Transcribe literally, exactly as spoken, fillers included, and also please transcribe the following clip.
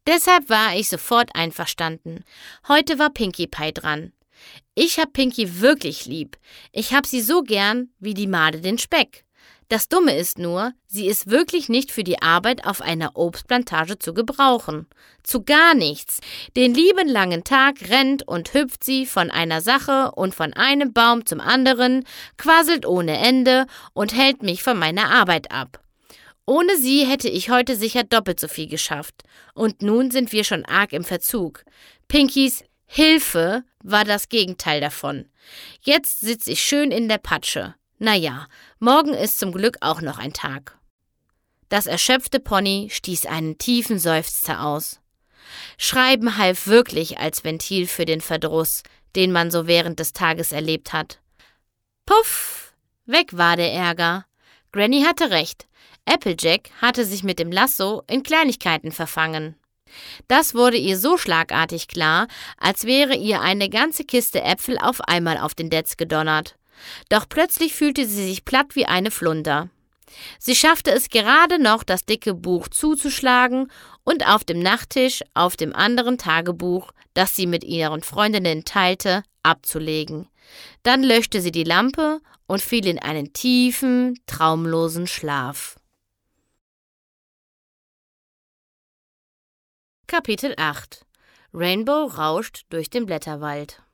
Deshalb war ich sofort einverstanden. Heute war Pinkie Pie dran. Ich hab Pinkie wirklich lieb. Ich hab sie so gern wie die Made den Speck. Das Dumme ist nur, sie ist wirklich nicht für die Arbeit auf einer Obstplantage zu gebrauchen. Zu gar nichts. Den lieben langen Tag rennt und hüpft sie von einer Sache und von einem Baum zum anderen, quasselt ohne Ende und hält mich von meiner Arbeit ab. Ohne sie hätte ich heute sicher doppelt so viel geschafft. Und nun sind wir schon arg im Verzug. Pinkies Hilfe war das Gegenteil davon. Jetzt sitze ich schön in der Patsche. Naja, morgen ist zum Glück auch noch ein Tag. Das erschöpfte Pony stieß einen tiefen Seufzer aus. Schreiben half wirklich als Ventil für den Verdruss, den man so während des Tages erlebt hat. Puff! Weg war der Ärger. Granny hatte recht. Applejack hatte sich mit dem Lasso in Kleinigkeiten verfangen. Das wurde ihr so schlagartig klar, als wäre ihr eine ganze Kiste Äpfel auf einmal auf den Detz gedonnert. Doch plötzlich fühlte sie sich platt wie eine Flunder. Sie schaffte es gerade noch, das dicke Buch zuzuschlagen und auf dem Nachttisch, auf dem anderen Tagebuch, das sie mit ihren Freundinnen teilte, abzulegen. Dann löschte sie die Lampe und fiel in einen tiefen, traumlosen Schlaf. Kapitel acht. Rainbow rauscht durch den Blätterwald.